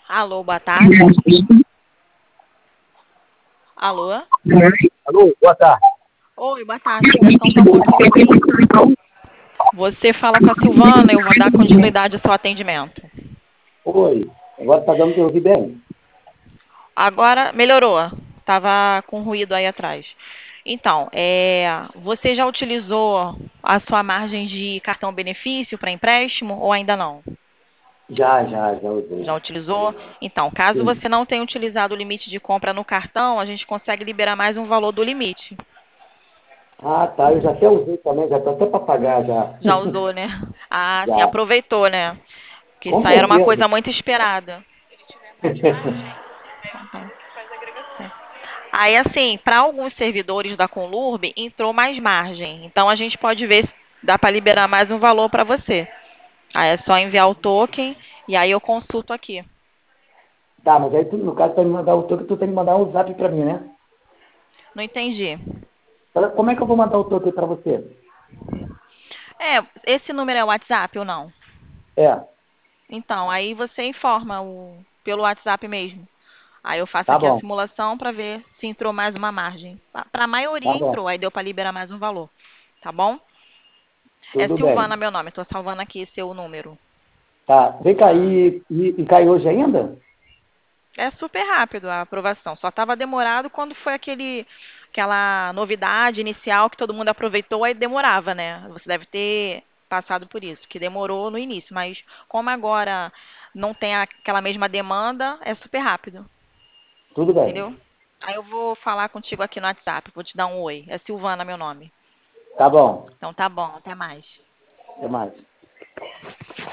Alô, boa tarde. Alô? Alô, boa tarde. Oi, boa tarde. O som tá um pouquinho ruim. Você fala com a Silvana, eu vou dar continuidade ao seu atendimento. Oi, agora tá dando para ouvir bem? Agora melhorou. Tava com ruído aí atrás. Então, você já utilizou a sua margem de cartão benefício para empréstimo ou ainda não? Já usei. Já utilizou? Então, caso Sim. você não tenha utilizado o limite de compra no cartão, a gente consegue liberar mais um valor do limite. Ah, tá, eu já até usei também, já tô até para pagar já. Já usou, né? Ah, sim, Já, aproveitou, né? Porque com isso aí era uma certeza. coisa muito esperada. Aí, assim, para alguns servidores da Conlurb, entrou mais margem. Então, a gente pode ver se dá para liberar mais um valor para você. Aí é só enviar o token e aí eu consulto aqui. Tá, mas aí tu, no caso, para me mandar o token, tu tem que mandar um zap para mim, né? Não entendi. Como é que eu vou mandar o token para você? É, esse número é o WhatsApp ou não? É, Então, aí você informa pelo WhatsApp mesmo. Aí eu faço tá aqui a bom, simulação para ver se entrou mais uma margem. Para a maioria tá bom, entrou, aí deu para liberar mais um valor. Tá bom? É tudo Silvana bem. meu nome, estou salvando aqui seu número. Tá, vem cá, Tá. e cai hoje ainda? É super rápido a aprovação. Só estava demorado quando foi aquela novidade inicial que todo mundo aproveitou, aí demorava, né? Você deve ter passado por isso, que demorou no início, mas como agora não tem aquela mesma demanda, é super rápido, Tudo bem. entendeu? Aí eu vou falar contigo aqui no WhatsApp, vou te dar um oi. É Silvana meu nome. Tá bom, Então tá bom, até mais. até mais.